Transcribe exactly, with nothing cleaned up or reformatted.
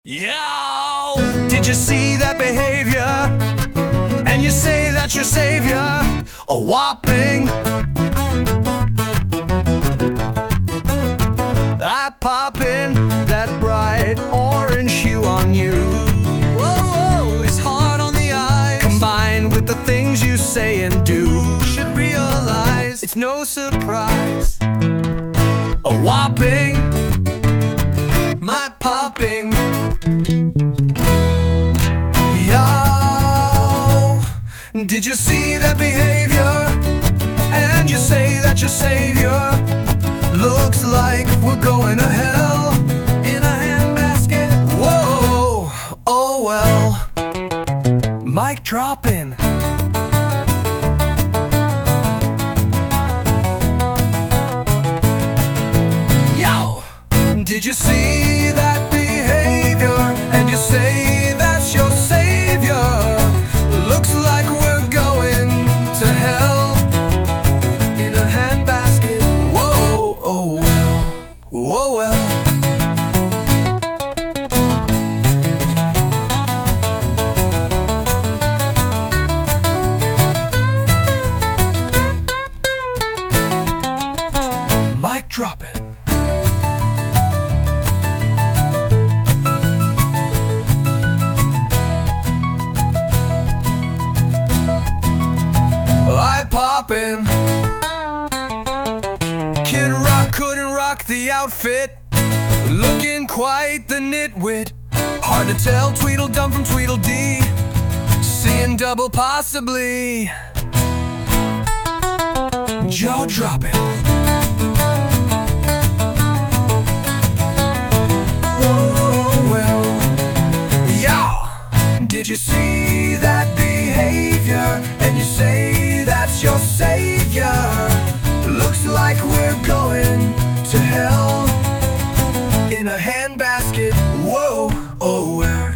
Yo! Did you see that behavior? And you say that's your savior? A whopping I pop in that bright orange hue on you. Whoa, whoa, it's hard on the eyes, combined with the things you say and do. Should realize it's no surprise. A whopping, my popping. Yo, did you see that behavior? And you say that your savior looks like we're going to hell in a handbasket. Whoa, oh well. Mic dropping. Yo, did you see that behavior? And you say that's your savior. Looks like we're going to hell in a handbasket. Whoa, oh well, whoa well. Mic drop it. I poppin'. Kid Rock couldn't rock the outfit, looking quite the nitwit. Hard to tell Tweedledum from Tweedledee, seeing double possibly. Jaw dropping. Oh well, yo, did you see that behavior? And you say that's your savior. Looks like we're going to hell in a handbasket. Whoa, oh well.